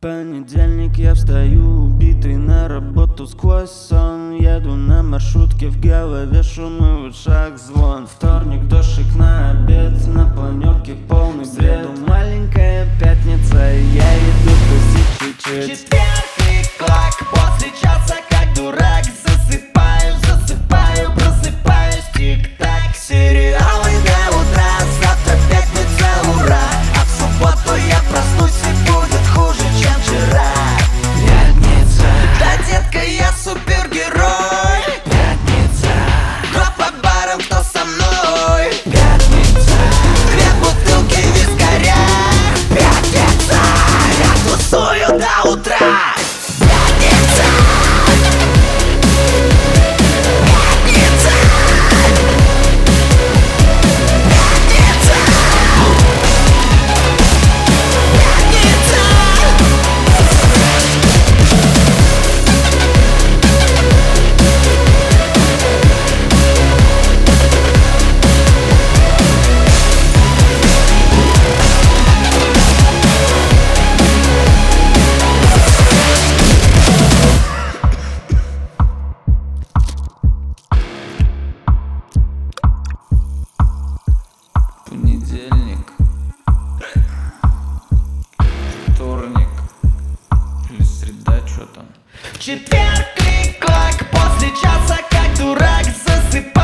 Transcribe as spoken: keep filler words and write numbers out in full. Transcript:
Понедельник, я встаю убитый на работу сквозь сон. Еду на маршрутке, в голове шум и в ушах звон. Вторник, дождик на обед, на планерке полный бред. Маленькая пятница, я иду тусить чуть-чуть. Четверг, клик-клак, после часа как дурак засыпаю, засыпаю, просыпаюсь, тик-так. Сериалы до утра, завтра пятница, ура. А в субботу я проснусь и будет хуже, чем вчера. Пятница, да, детка, я супергерой. Пятница, кто по барам, кто со мной. Пятница, две бутылки вискаря. Пятница, я тусую до утра. Пятница, пятница, пятница, пятница. Понедельник, вторник или среда, что там? Четверг, клик-клак, после часа как дурак засыпаю.